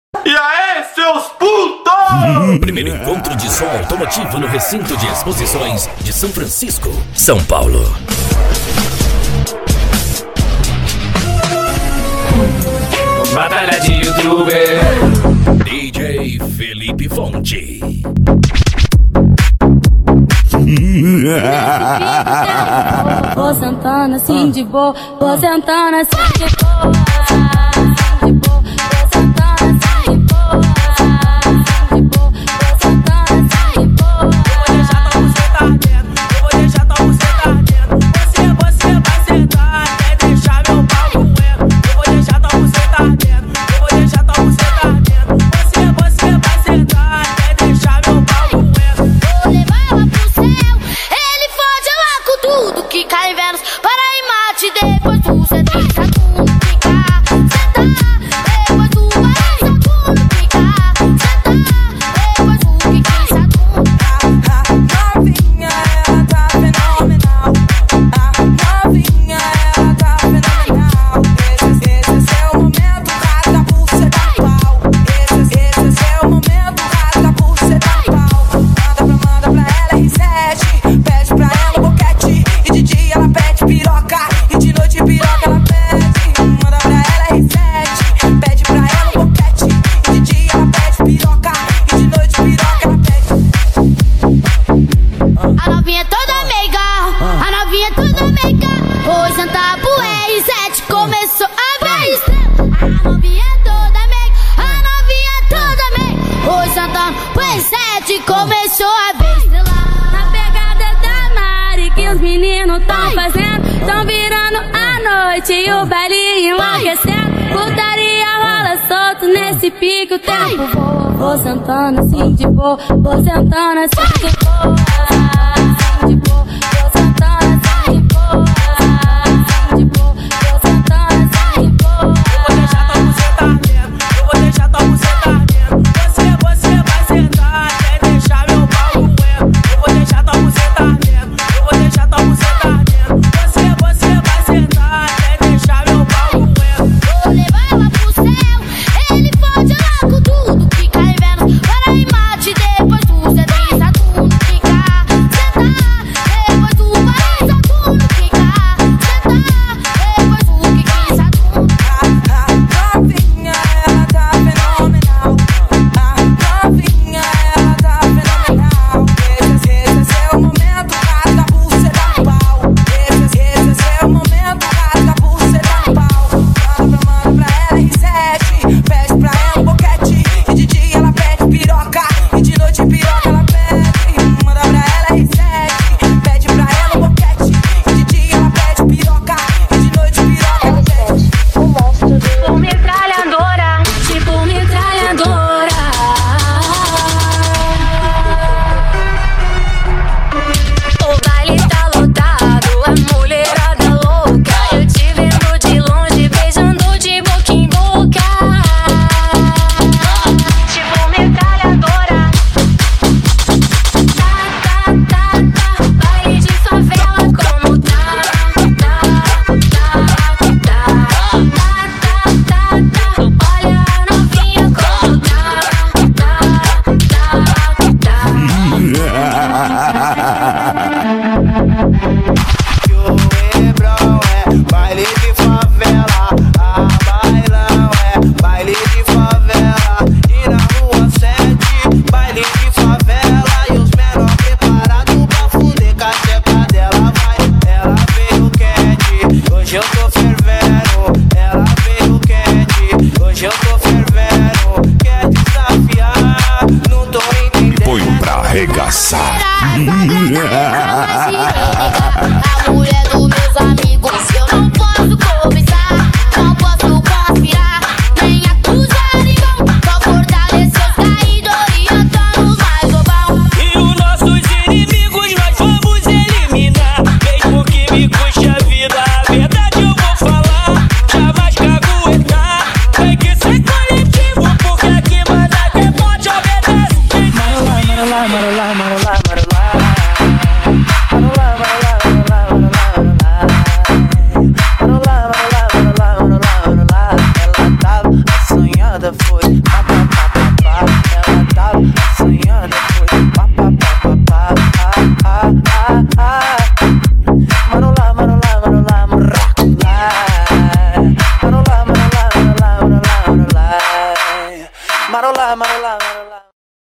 E aí, seus putos! Primeiro encontro de som automotivo no recinto de exposições de São Francisco, São Paulo. Batalha de youtuber. DJ Felipe Fonte. Vou sentando assim de boa, vou sentando assim de boa, assim de boa, vou sentando assim de boa, assim de boa, vou sentando assim de boa. Eu vou deixar tua buceta ardendo, você vai sentar até deixar meu pau doendo. Eu vou deixar tua buceta ardendo, eu vou deixar tua buceta ardendo, você vai sentar até deixar meu pau doendo. Vou levar ela pro céu, ele fode lá com tudo que cai em Vênus, para em Marte, depois tu senta em Saturno, fica, senta, depois tu vai em Saturno, fica, senta, depois tu fica em Saturno. Novinha, ela tá fenomenal. Novinha, ela tá fenomenal. Esse é seu momento, rasga a buceta do pau. Esse é seu momento, rasga a buceta do pau. Manda pra ela R7, pede pra ela boquete. E de dia ela pede piroca, e de noite piroca ela pede. Manda pra ela R7, pede pra ela boquete. E de dia ela pede piroca, e de noite piroca ela pede. A novinha toda meiga, a novinha toda meiga. Vou sentar pro R7, começou a vez. A novinha toda meiga, a novinha toda meiga. Vou sentar pro R7, começou a vez. Na pegada da Mari que os meninos tão fazendo, tão virando a noite e o baile enlouquecendo. Putaria rola solto nesse pique o tempo voa. Vou sentando assim de boa, vou sentando assim de boa, assim de boa, vou sentando assim de boa, assim de boa, vou sentando assim de boa. Eu vou deixar tua buceta ardendo, eu vou deixar tua buceta ardendo, você vai sentar até deixar meu pau doendo. Eu vou deixar tua buceta ardendo, eu vou deixar tua buceta ardendo, você vai sentar até deixar meu pau doendo. Vou levar ela pro céu, ele fode lá com tudo que cai em Vênus, para em Marte, depois tu senta em Saturno, fica, senta, depois tu vai em Saturno, fica, senta, depois tu fica em Saturno. Novinha, ela tá fenomenal. Novinha, ela tá fenomenal. Esse é seu momento, rasga a buceta do pau. Esse é seu momento, rasga a buceta do pau. Manda pra ela R7, pede pra ela boquete. E de dia ela pede piroca, e de noite piroca ela pede. Manda pra ela R7, pede pra ela boquete. E de dia ela pede piroca, e de noite piroca ela pede. Tipo metralhadora, tipo metralhadora. O baile tá lotado, a mulherada louca. Eu te vendo de longe, beijando de boca em boca. Tipo metralhadora. Tá, baile de favela como tá. Olha a novinha como tá. Que o Hebrão é baile de favela, a bailão é baile de favela. E na rua 7, baile de favela. E os menor preparados pra fuder com a checa dela. Vai, ela veio quente, hoje eu tô fervendo. Ela veio quente, hoje eu tô fervendo. Quer desafiar, não tô entendendo. Põe pra arregaçar. A mulher dos meus amigos, eu não posso conversar, não posso conspirar, nem acusar ninguém. Só fortalecer os caídos, orientando os mais bobão. E os nossos inimigos nós vamos eliminar. Mesmo que me custe a vida, a verdade eu vou falar. Jamais caguetar, tem que ser coletivo, porque aqui manda quem pode obedece. lá, mano lá.